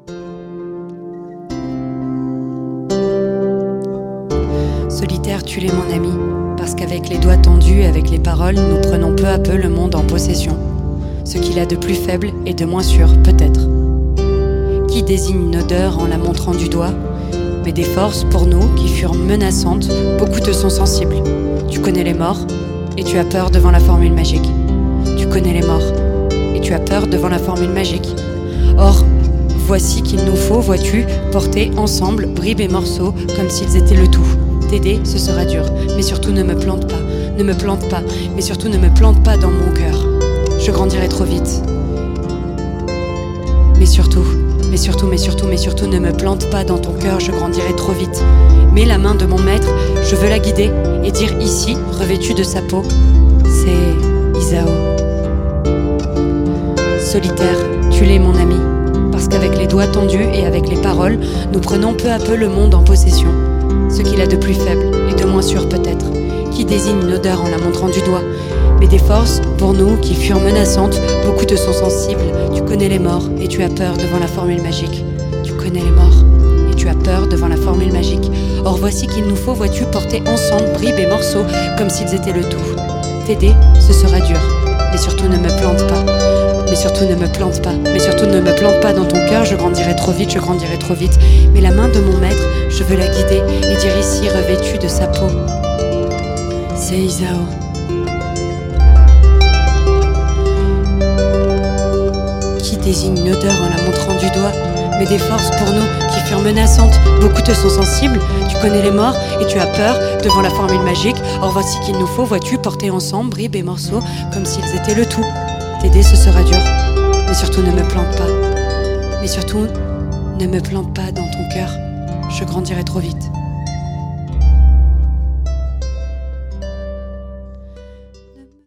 Solitaire, tu l'es mon ami, parce qu'avec les doigts tendus et avec les paroles, nous prenons peu à peu le monde en possession. Ce qu'il a de plus faible et de moins sûr, peut-être. Qui désigne une odeur en la montrant du doigt, mais des forces pour nous qui furent menaçantes, beaucoup te sont sensibles. Tu connais les morts, et tu as peur devant la formule magique. Tu connais les morts, et tu as peur devant la formule magique. Or, voici qu'il nous faut, vois-tu, porter ensemble bribes et morceaux comme s'ils étaient le tout. T'aider, ce sera dur, mais surtout ne me plante pas, mais surtout ne me plante pas dans mon cœur. Je grandirai trop vite. Mais surtout, ne me plante pas dans ton cœur, je grandirai trop vite. Mets la main de mon maître, je veux la guider et dire ici, revêtu de sa peau, c'est Isao. Solitaire, tu l'es mon ami, parce qu'avec les doigts tendus et avec les paroles, nous prenons peu à peu le monde en possession. Ce qu'il a de plus faible et de moins sûr peut-être, qui désigne une odeur en la montrant du doigt, mais des forces, pour nous, qui furent menaçantes, beaucoup te sont sensibles. Tu connais les morts et tu as peur devant la formule magique. Tu connais les morts et tu as peur devant la formule magique. Or voici qu'il nous faut, vois-tu, porter ensemble bribes et morceaux comme s'ils étaient le tout. T'aider, ce sera dur, mais surtout ne me plante pas. Mais surtout ne me plante pas dans ton cœur, je grandirai trop vite. Mais la main de mon maître, je veux la guider et dire ici, revêtu de sa peau, c'est Isao. Qui désigne une odeur en la montrant du doigt, mais des forces pour nous qui furent menaçantes, beaucoup te sont sensibles, tu connais les morts et tu as peur devant la formule magique. Or voici qu'il nous faut, vois-tu, porter ensemble bribes et morceaux comme s'ils étaient le tout. T'aider, ce sera dur, mais surtout ne me plante pas. Mais surtout, ne me plante pas dans ton cœur, je grandirai trop vite.